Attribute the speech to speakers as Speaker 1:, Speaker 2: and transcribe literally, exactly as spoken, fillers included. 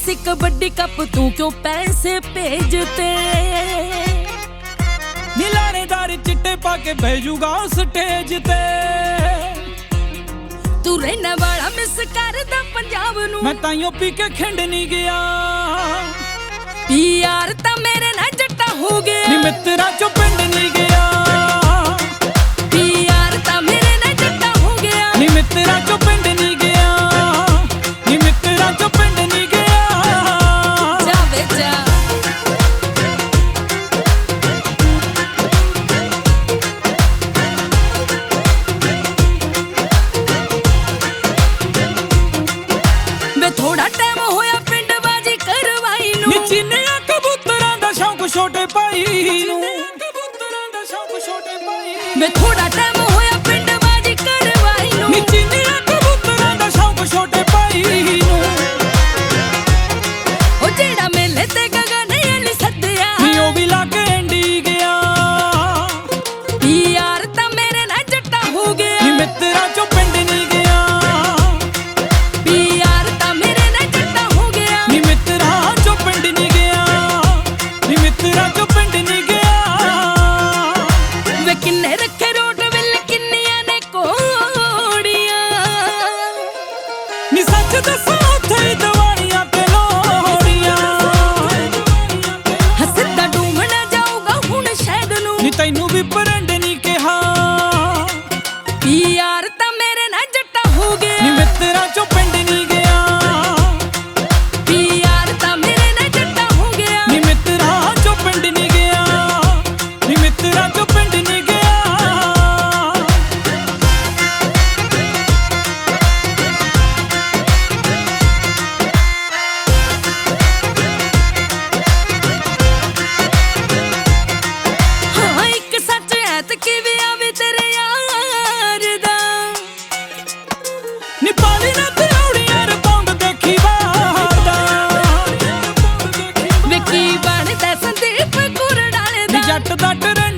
Speaker 1: ਸੀ kabaddi cup तू क्यों पैसे भेजते।
Speaker 2: नीलानेदार चिट्टे पाके भेजूगा स्टेज ते।
Speaker 1: तू रहने वाला मिस करदा पंजाब नू,
Speaker 2: मैं ताइयों पी के खिंड नहीं गया।
Speaker 1: यार ता मेरे ना जट्टा हो गया,
Speaker 2: नी मित्रा चो पिंड नहीं गया।
Speaker 1: यार ता मेरे ना जट्टा हो गया,
Speaker 2: नी मित्रा चो पिंड नहीं गया। नी मित्रा चो पिंड नहीं गया।
Speaker 1: जा वे जा वे थोड़ा टाइम होया पिंड बाजी करवाई नू।
Speaker 2: नी चिन्निया कबूतरां दा शौक छोटे भाई नू। कबूतरां दा शौक छोटे भाई।
Speaker 1: वे थोड़ा टाइम होया पिंड बाजी करवाई नू।
Speaker 2: नी चिन्निया कबूतरां दा शौक छोटे भाई नू।
Speaker 1: ओ जेड़ा मेले ते गगन अली सद्दिया,
Speaker 2: नी ओ भी लाके एंडी गया।
Speaker 1: यार ता मेरे ना जट्टा हो गया,
Speaker 2: नी मित्रा चो पिंड नहीं गया।
Speaker 1: यार ता मेरे ना जट्टा हो गया,
Speaker 2: नी मित्रा चो पिंड नहीं गया। नी मित्रा चो पिंड नहीं गया।
Speaker 1: वे किन्ने रखे रोट विल किन्नियां ने कोड़ियां।
Speaker 2: नी सच दसो उत्थे ही दवारियां ते लोड़ियां।
Speaker 1: हसदा डूमना जाऊगा हुण शहद नू।
Speaker 2: नी तैनू भी परंड नहीं कहा।
Speaker 1: यार ता मेरे ना जट्टा हो गया,
Speaker 2: नी मित्रा चो पिंड नहीं गया।
Speaker 1: यार ता मेरे ना जट्टा हो गया,
Speaker 2: नी मित्रा चो पिंड नहीं गया। नी मित्रा चो पिंड नहीं गया।
Speaker 1: हाँ एक सच है ते किवे आवे तेरे यार दा।
Speaker 2: नी पाली ना ते औड़ियां रपाउंड देखी वादा।
Speaker 1: वे की बनदा संदीप गुरडाले
Speaker 2: नी
Speaker 1: दा।
Speaker 2: जट दा टरंड